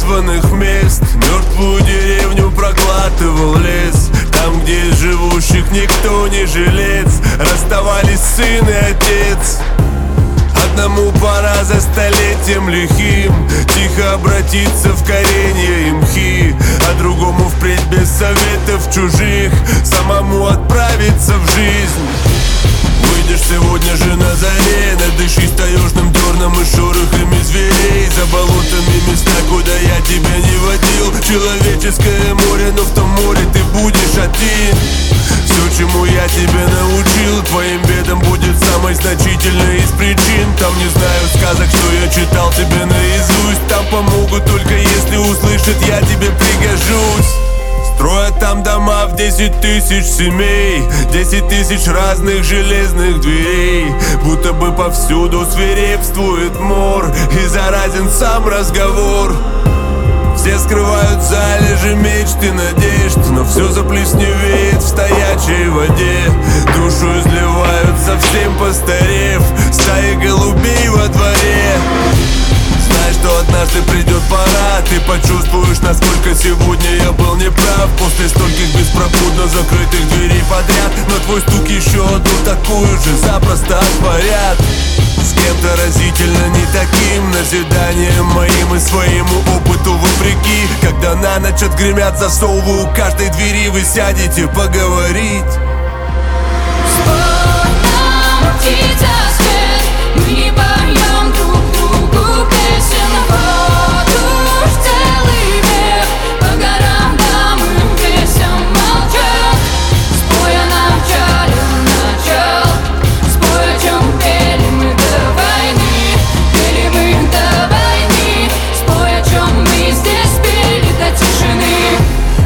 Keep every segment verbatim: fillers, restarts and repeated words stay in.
названных мест. Мертвую деревню проглатывал лес, там, где из живущих никто не жилец. Расставались сын и отец. Одному пора за столетием лихим тихо обратиться в коренья и мхи, а другому впредь без советов чужих самому отправиться в жизнь. Выйдешь сегодня же на заре, надышись таежным дерном и шорохами зверей. За болотами места, куда я тебя не водил. Человеческое море, но в том море ты будешь один. Все, чему я тебя научил, твоим бедам будет самой значительной из причин. Там не знаю сказок, что я читал тебе наизусть. Там помогут только если услышат, я тебе пригожусь. Строят там дома в десять тысяч семей, десять тысяч разных железных дверей. Будто бы повсюду свирепствует мор и заразен сам разговор. Все скрывают залежи мечт и надежд, но все заплесневеет в стоячей воде. Душу изливают, совсем постарев, стаи голубей во дворе. Знай, что однажды придет пора, ты почувствуешь, насколько сегодня я был неправ. После стольких беспробудно закрытых дверей подряд, но твой стук еще одну такую же запросто отворят. С кем-то разительно не таким, назиданием моим и своему опыту вопреки. Когда на ночь отгремят засовы у каждой двери, вы сядете поговорить. Спой нам, птица, свет, мы не поем друг другу песен. Вот уж целый век по горам дамы песен молчат. Спой о начале начал, спой, о чем пели мы до войны, пели мы до войны. Спой, о чем мы здесь пели до тишины.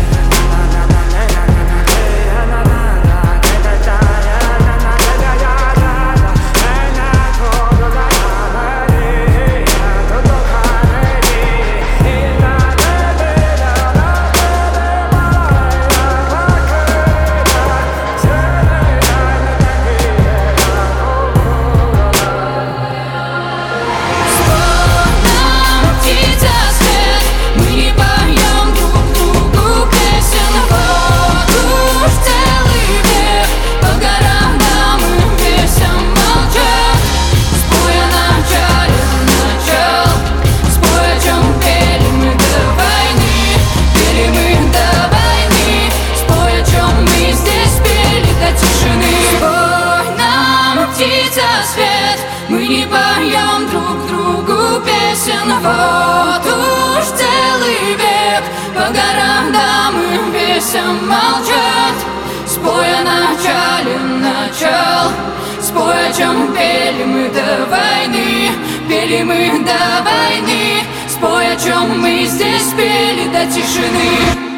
Мы не поем друг другу песен. Вот уж целый век по горам дамы песен молчат. Спой о начале начал, спой, о чем пели мы до войны, пели мы до войны. Спой, о чем мы здесь пели до тишины.